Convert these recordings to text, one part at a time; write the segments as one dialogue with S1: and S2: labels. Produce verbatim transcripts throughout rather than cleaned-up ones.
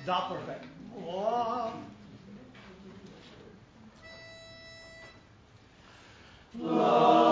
S1: Doppler effect. Love. Love.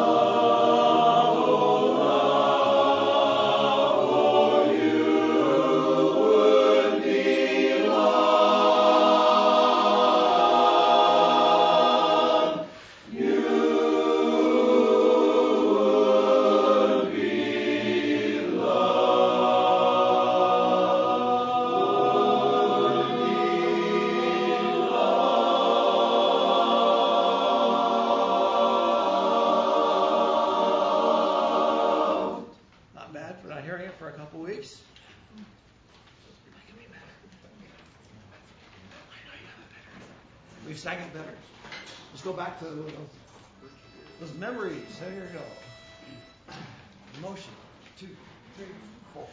S1: Back to those, those memories. There you go. Emotion. Two, three, four.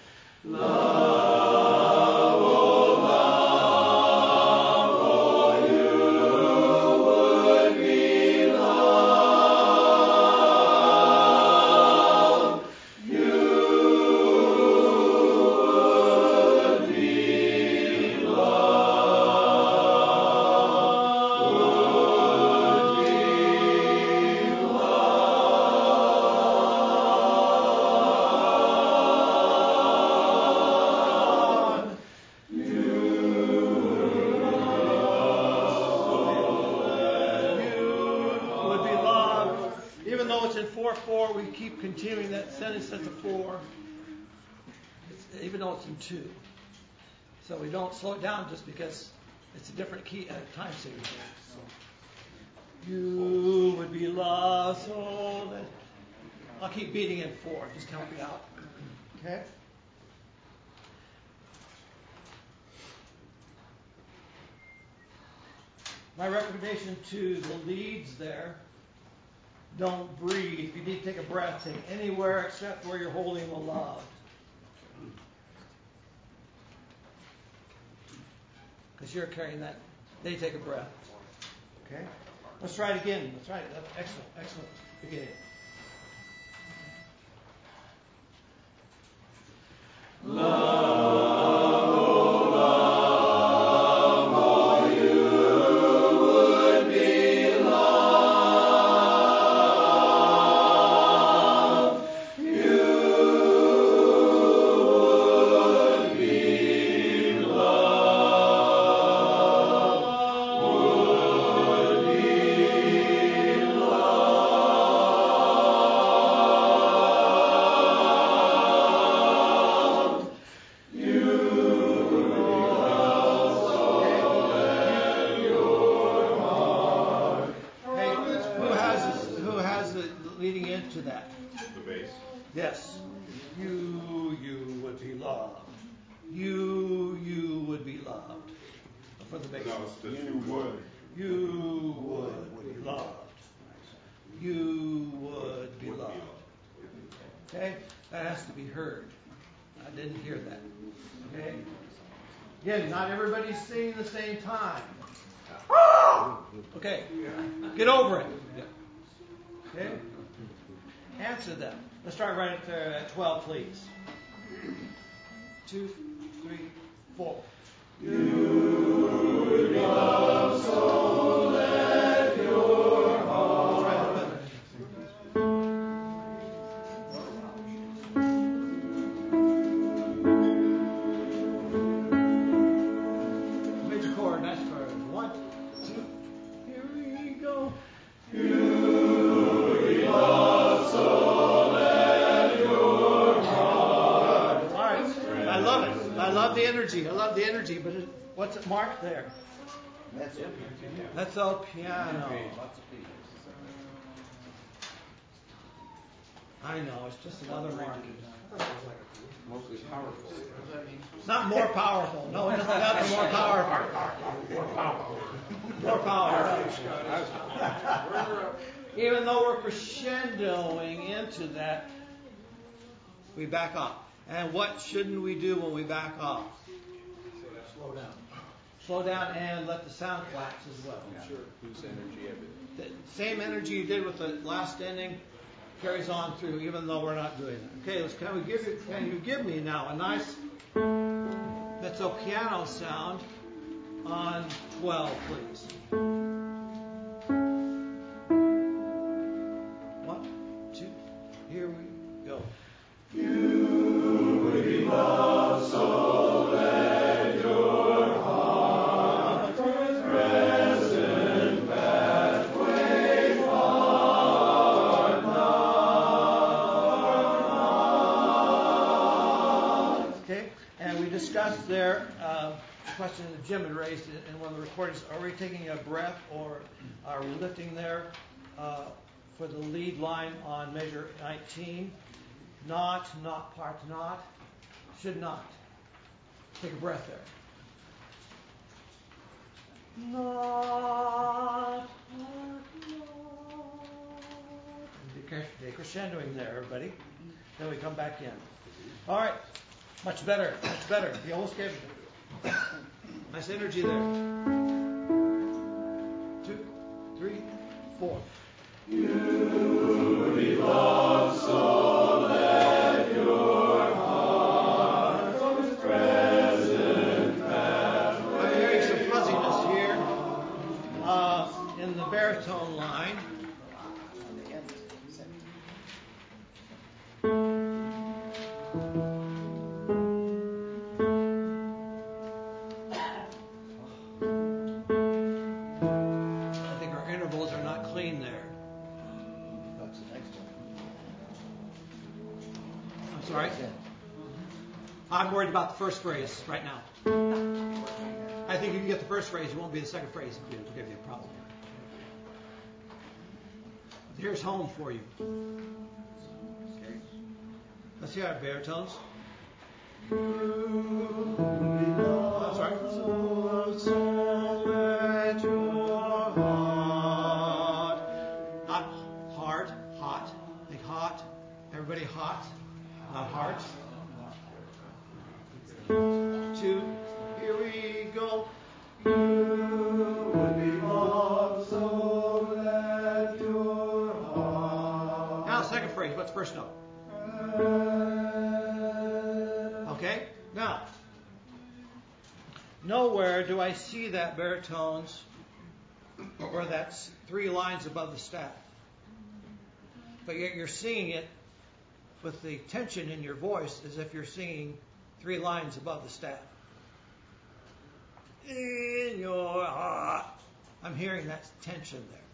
S1: Love, oh love, oh you would be loved. You would be loved. Four, we keep continuing that sentence at the four, it's, even though it's in two. So we don't slow it down just because it's a different key uh, time signature. So, you would be loved so that I'll keep beating in four, just to help you out. Okay? My recommendation to the leads there. Don't breathe. If you need to take a breath, take anywhere except where you're holding the love. Because you're carrying that. They take a breath. Okay? Let's try it again. Let's try it. Excellent. Excellent. Beginning. Love. Again, not everybody's singing the same time. Okay, get over it. Okay, answer them. Let's start right at, uh, at twelve, please. Two, three, four. You would be loved so let your heart. Try that better. The energy. I love the energy, but it, what's it marked there? Mezzo. Mezzo piano. I know, it's just another marking.
S2: Mostly powerful.
S1: It's not more powerful. No, it doesn't have to be more powerful. More powerful. More powerful. Even though we're crescendoing into that, we back off. And what shouldn't we do when we back off? Slow down. Slow down and let the sound collapse as well.
S2: Sure. Lose energy of it.
S1: The same energy you did with the last ending carries on through, even though we're not doing that. Okay, let's, can we give you, can you give me now a nice mezzo piano sound on twelve, please. One, two, here we go. You would be loved, so let your heart present pathway part not. Okay, and we discussed there uh, the question that Jim had raised in one of the recordings. Are we taking a breath or are we lifting there uh, for the lead line on measure nineteen? Not, not, part not, should not. Take a breath there. Not, part not. Decrescendoing there, everybody. Then we come back in. All right. Much better, much better. You almost gave it. Nice energy there. Two, three, four. You be loved, so let your heart present pathway. I'm hearing some fuzziness here uh, in the baritone line. I'm worried about the first phrase right now. I think if you get the first phrase, it won't be the second phrase. It'll give you a problem. Here's home for you. Okay. Let's hear our baritones. That's right. Not hard, hot. Think hot. Everybody hot, not hard. Two, here we go. You would be loved, so let your heart. Now, second phrase. What's first note? Okay. Now, nowhere do I see that baritones or that's three lines above the staff, but yet you're singing it with the tension in your voice as if you're singing three lines above the staff. In your heart. I'm hearing that tension there.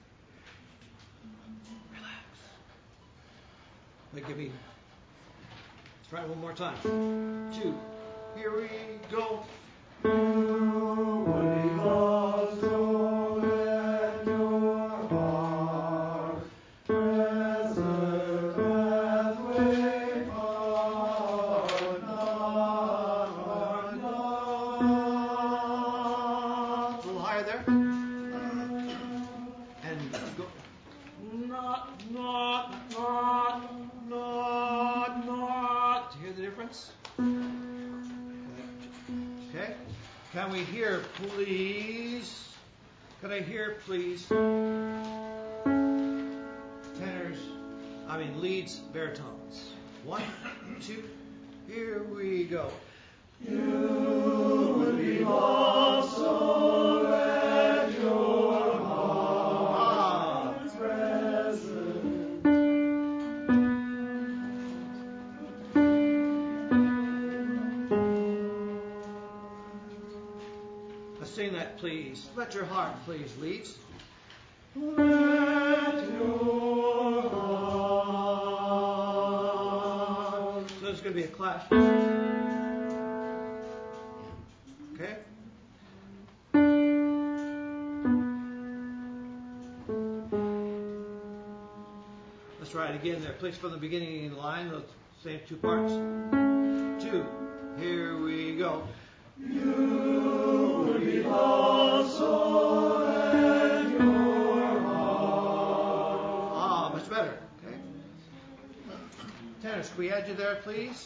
S1: Relax. Let give me. Let's try it one more time. Two. Here we go. You would be loved, so let your heart present pathway part not, part not. A little higher there. And go. Not, not, not, not, not. Do you hear the difference? Okay. Can we hear, please? Can I hear, please? Tenors, I mean leads, baritones. One, two, here we go. You would be loved, so let your heart present. Let's sing that, please. Let your heart, please, leads. Let your heart. So there's going to be a clash. Okay? Let's try it again there. Please, from the beginning of the line, those same two parts. Two. Here we go. You would be loved, so let your heart. Ah, much better. Okay. Tenors, can we add you there, please?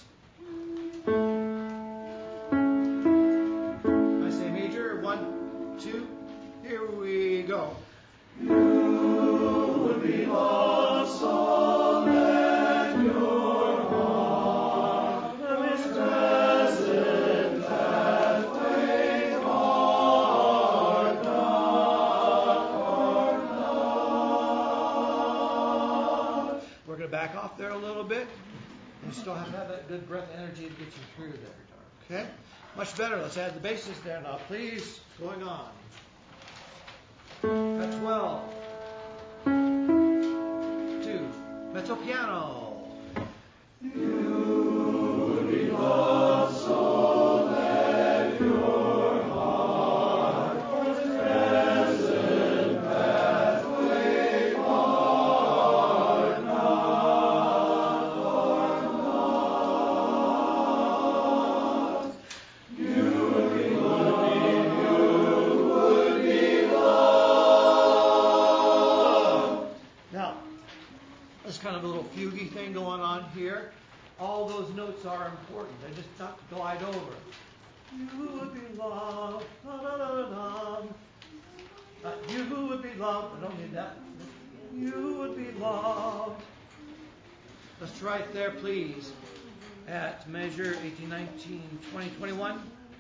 S1: I say major. One, two. Here we go. You would be loved, so let your heart present pathway. little bit. You still have to have that good breath energy to get you through there. Okay? Much better. Let's add the basses there now, please. Going on. At twelve. Two. Mezzo piano. You would be loved so that your heart was present pathway are not, are not. You would be loved, you would be loved. Now, there's kind of a little fugue thing going on here. All those notes are important. They're just not to glide over. You would be loved. La, la, la, la. Uh, you would be loved. I don't need that. You would be loved. Let's try it there, please. At measure eighteen, nineteen, twenty, twenty-one.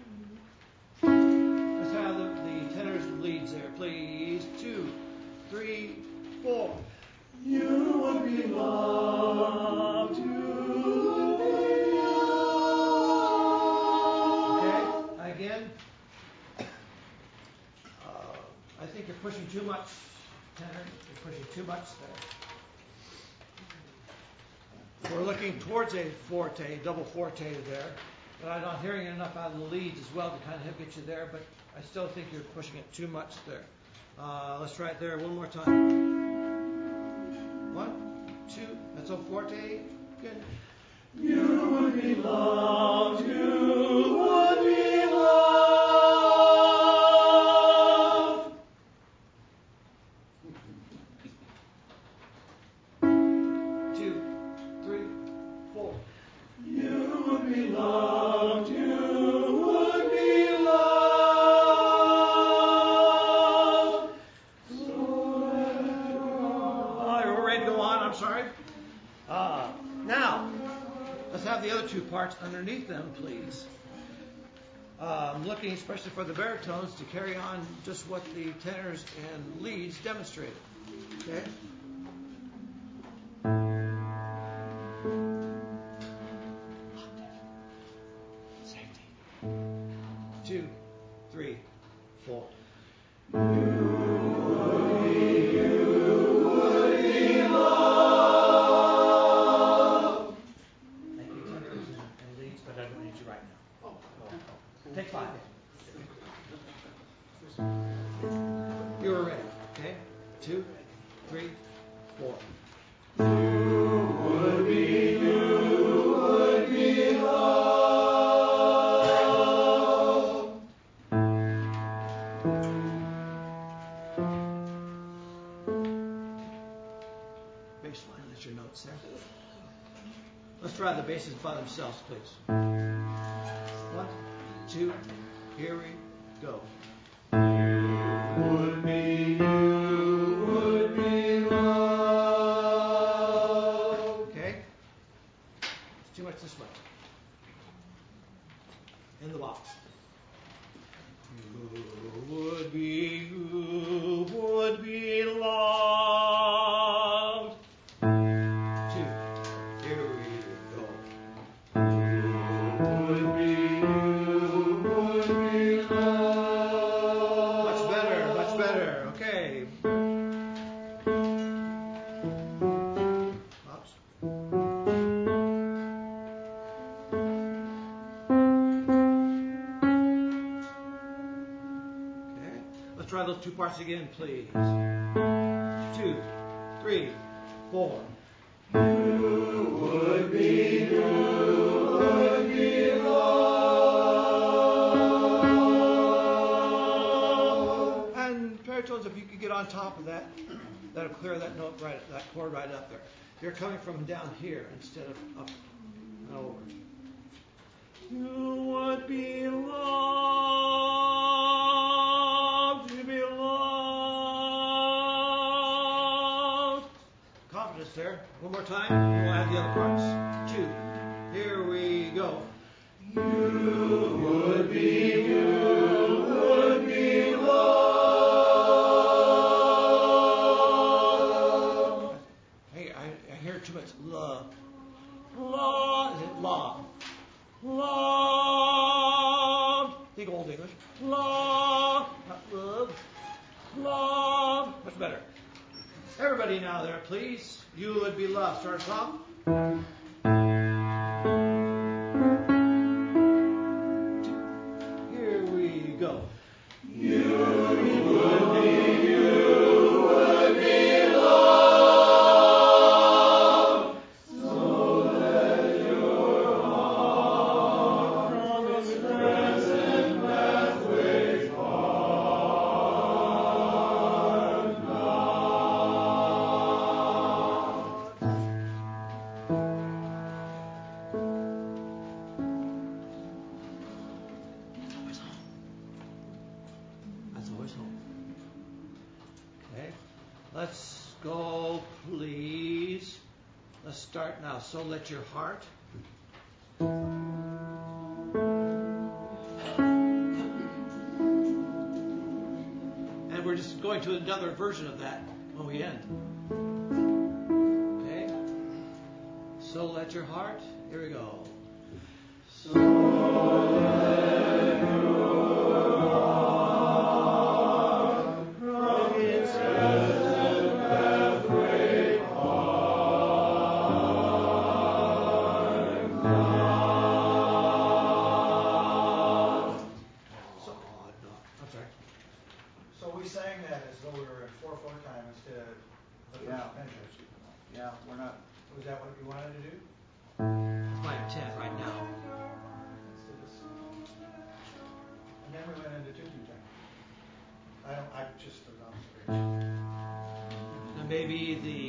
S1: Let's have the, the tenors and leads there, please. Two, three, four. You would be loved. You would be loved. Okay, again. Uh, I think you're pushing too much, tenor. You're pushing too much there. We're looking towards a forte, double forte there, but I'm not hearing enough out of the leads as well to kind of get you there, but I still think you're pushing it too much there. Uh, let's try it there one more time. One, two, mezzo forte, good. You would be loved, you would be loved. Two, three, four. You would be loved, you would be loved. So I'm sorry. Uh, now, let's have the other two parts underneath them, please. Uh, I'm looking especially for the baritones to carry on just what the tenors and leads demonstrated. Okay? Safety. Two, three, four. Take five. You were ready. Okay? Two, three, four. You would be, you would be loved. Bass line, that's your notes there. Let's try the basses by themselves, please. One, two, here we go. You would be, you would be loved. Okay? It's too much this way. In the box. You would be, you would be loved. Two, here we go. You would be. Try those two parts again, please. Two, three, four. You would be, you would be loved. And baritones, if you could get on top of that, that'll clear that note right, that chord right up there. You're coming from down here instead of up and over. You would be loved. You be loved. Confidence there. One more time, and we'll add the other parts. Two. Here we go. You would be, you would be loved. Hey, I, I hear too much love. Ready now there, please. You would be loved. Start us off. Here we go. You would be, you would be, you would be loved. So let your heart from its present pathways part not. That's always home. Okay. Let's go, please. Let's start now. So let your heart. And we're just going to another version of that when we end. Okay. So let your heart. Here we go. So let your heart from its present pathway part not. So, oh, no. I'm sorry.
S3: So we sang that as though we were in four four time instead of the first
S4: Yeah.
S3: measure.
S4: Yeah, we're not.
S3: Was that what you wanted to do?
S1: Five ten right now.
S3: Instead of C. And then we went into two two time. I don't. I just an observation.
S1: And maybe the.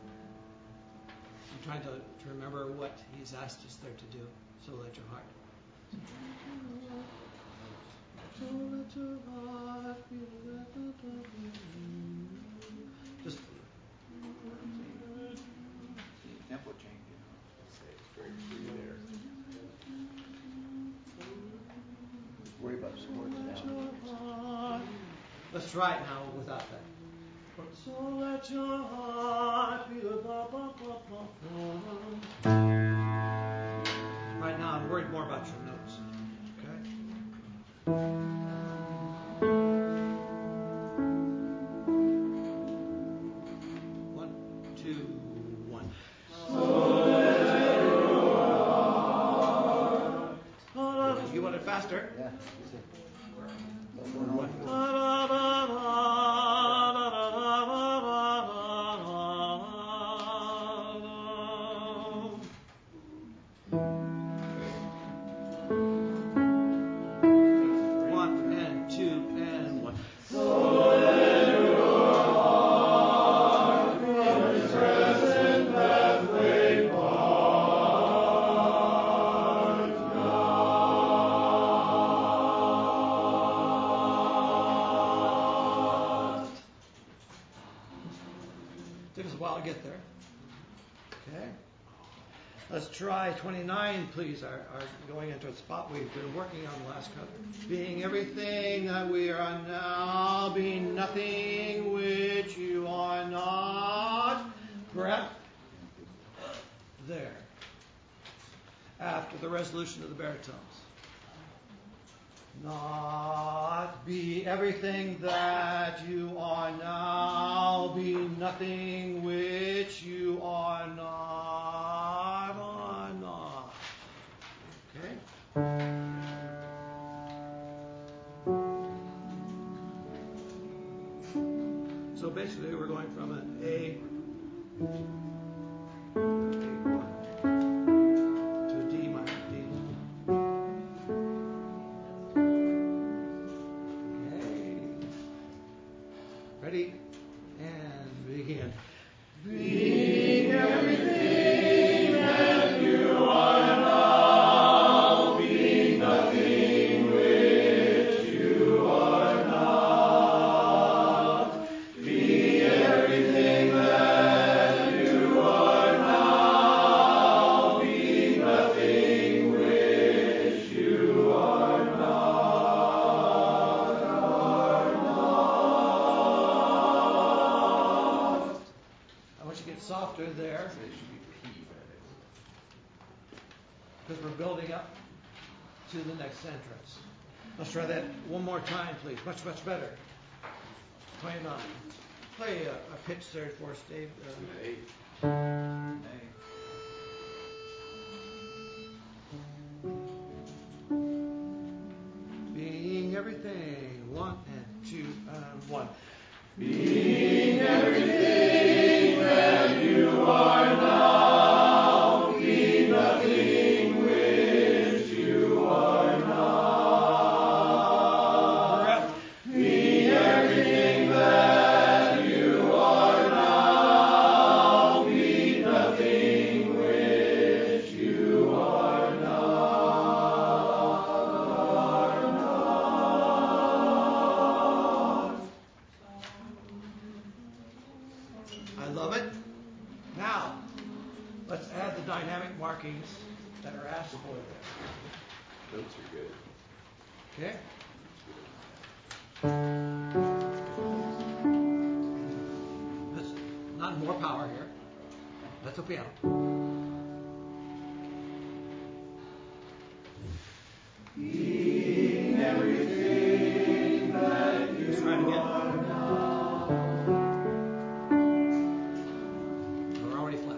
S1: I'm trying to, to remember what he's asked us there to do. So let your heart. So let your heart be just.
S4: Tempo change, you know.
S2: It's very free there.
S4: Worry about scores now.
S1: Let's try it now without that. So let your heart be the ba, ba, ba, ba, ba. Right now I'm worried more about your notes. Okay? One, two, one. So let your heart. You want it faster?
S4: Yeah.
S1: One and two and one. Took us a while to get there. Okay. Let's try twenty-nine, please. Our, our going into a spot we've been working on the last couple. Being everything that we are now, being nothing which you are not. Breath. There. After the resolution of the baritones. Not be everything that you are now, be nothing which you are not, are not. Okay? So basically we're going from an A to a D minor D. Ready? And begin. Being everything that you are now, being nothing which you are not. Being everything that you are now, being nothing which you are not. Softer there, because we're building up to the next entrance. Let's try that one more time, please. Much, much better. twenty-nine. play a, a pitch third for us, Dave. Uh,
S2: Hey.
S4: Nay.
S1: being everything, one and two and one.
S5: Being everything that you are now, be nothing which you are not. Be everything that you are now, be nothing which you are not.
S1: I love it. Now, let's add the dynamic markings that are asked for there.
S2: Notes are good.
S1: Okay? That's not more power here. That's a piano.
S5: Being everything that you
S1: Let's try it again.
S5: are
S1: We're already flat.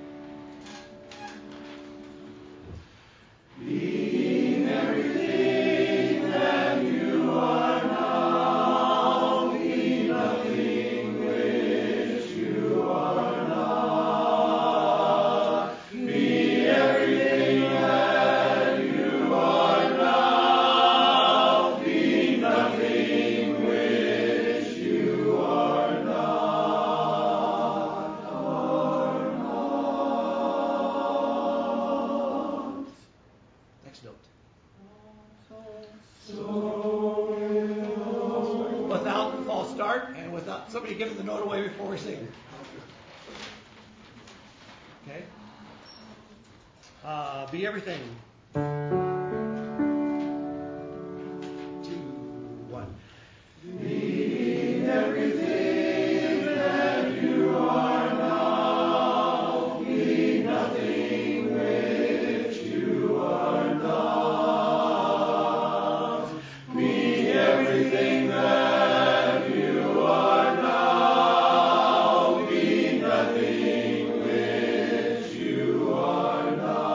S5: Being everything that you are now, be nothing which you are not. Be everything that you are now, be nothing which you are not.
S1: Next note.
S5: So
S1: Without false start and without somebody giving the note away before we sing. Okay? Uh, be everything. Two, one.
S5: being everything that you are now, be nothing which you are not. Be everything that you are now, be nothing which you are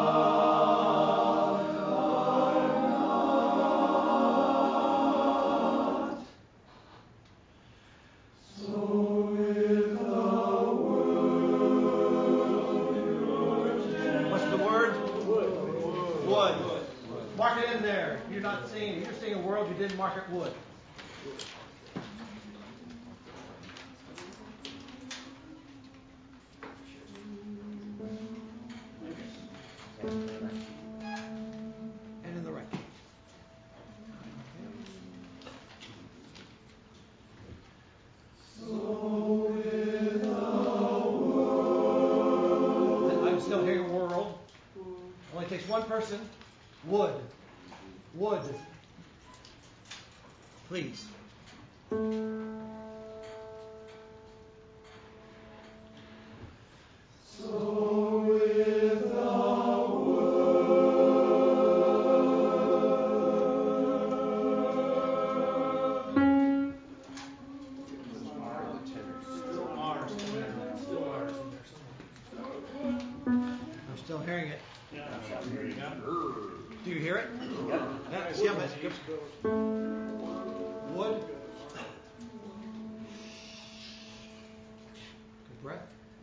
S5: not. So with the
S1: What's the word? Wood. Wood. Mark it in there. You're not saying, you're saying world, you didn't mark it wood. And in the right. I'm still hearing world. Only takes one person. Wood. Wood. Please.
S5: So with the
S1: I'm still hearing it. Do you hear it? Yeah. Yeah, but wood. Good breath.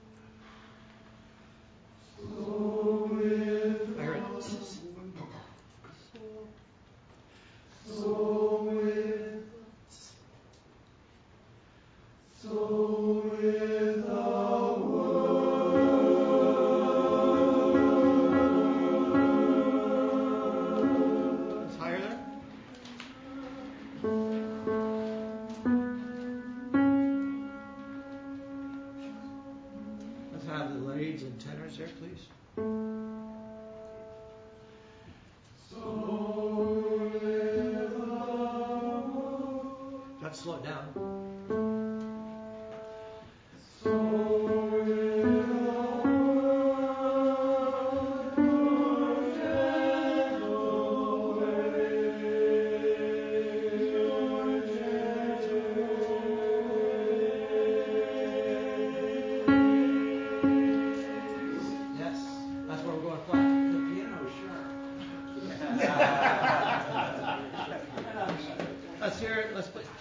S1: I heard it.
S5: So with so with the
S1: It's higher there. Let's have the leads and tenors there, please. Let's slow it down.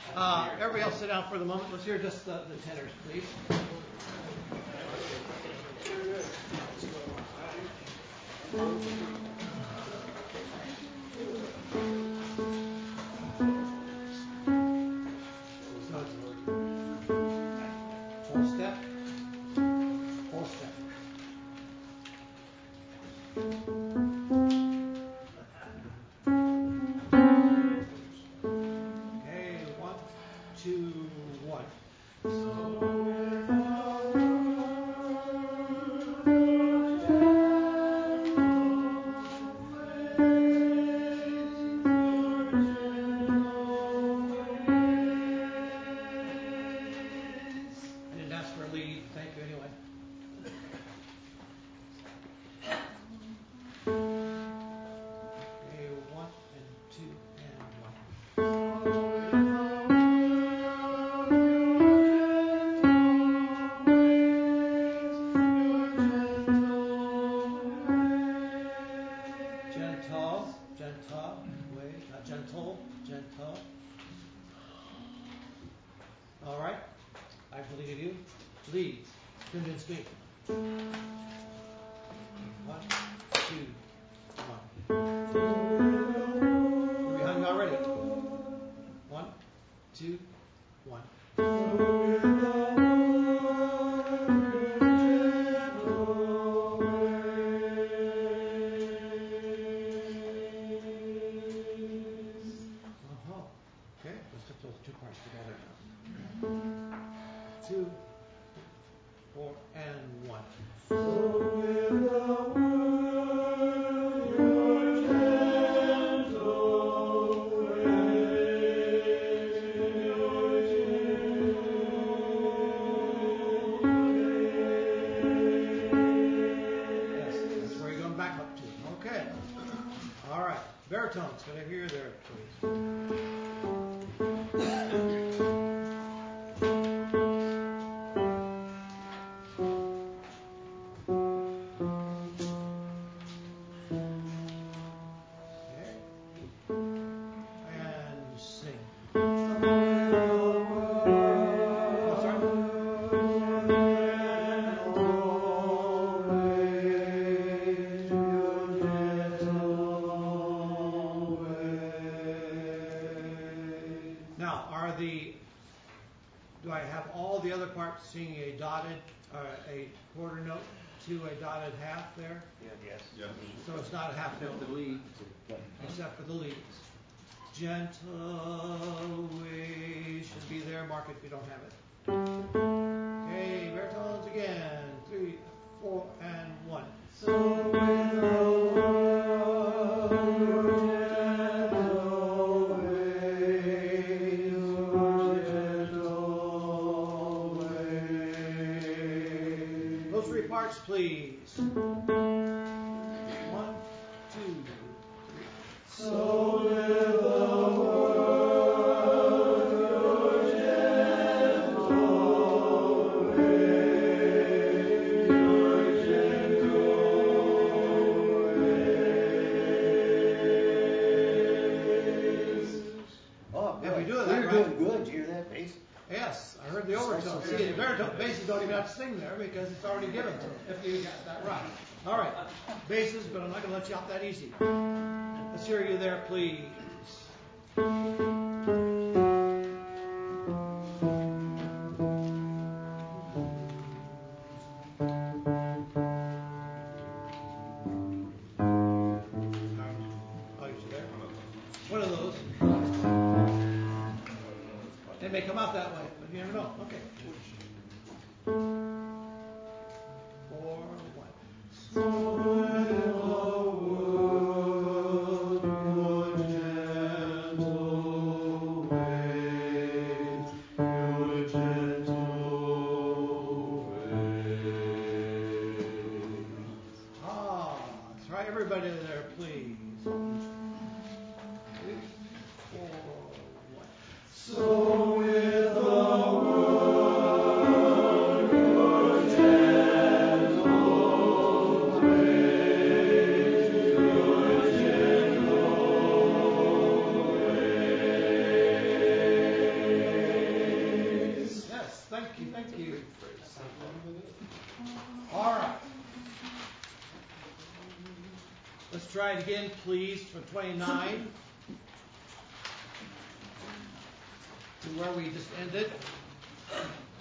S1: Uh, everybody else sit down for the moment. Let's hear just the, the tenors, please. Four step. Four step. Okay, one, two, one. I didn't ask for a lead. Thank you anyway. Okay, one and two and one. Gentle, gentle, wait, not gentle, gentle. All right, I believe you. Lead, tune in speak. One, two, one. Are we hung already? One, two, one. Uh-huh. Okay, let's put those two parts together now. Two, four, and one. Yes, that's where you're going back up to. Okay. All right. Baritones, can I hear there, please? Okay. And sing. Oh, sorry. Now, are the, do I have all the other parts singing a dotted, uh, a quarter note to a dotted half there?
S4: Yes.
S2: Yes.
S1: So it's not a half note,
S4: The lead.
S1: except for the leads. Gentle ways should be there. Mark it if you don't have it. Okay, baritones again. Three, four, and one. Those three parts, please. One, two, three.
S4: Oh,
S1: If we
S4: good.
S1: do it that
S4: You're
S1: right-
S4: doing good. Did you hear that bass?
S1: Yes, I heard the overtone. See, the baritone basses don't even have to sing there because it's already given to them, if you got that right. All right, basses, but I'm not going to let you off that easy. Let's hear you there, please. Oh, you're there? One of those. They may come out that way, but you never know. Okay. Four, one. Ah, try everybody there, please. Three, four, one.
S5: So with the world
S1: try it again, please, from twenty-nine to where we just ended.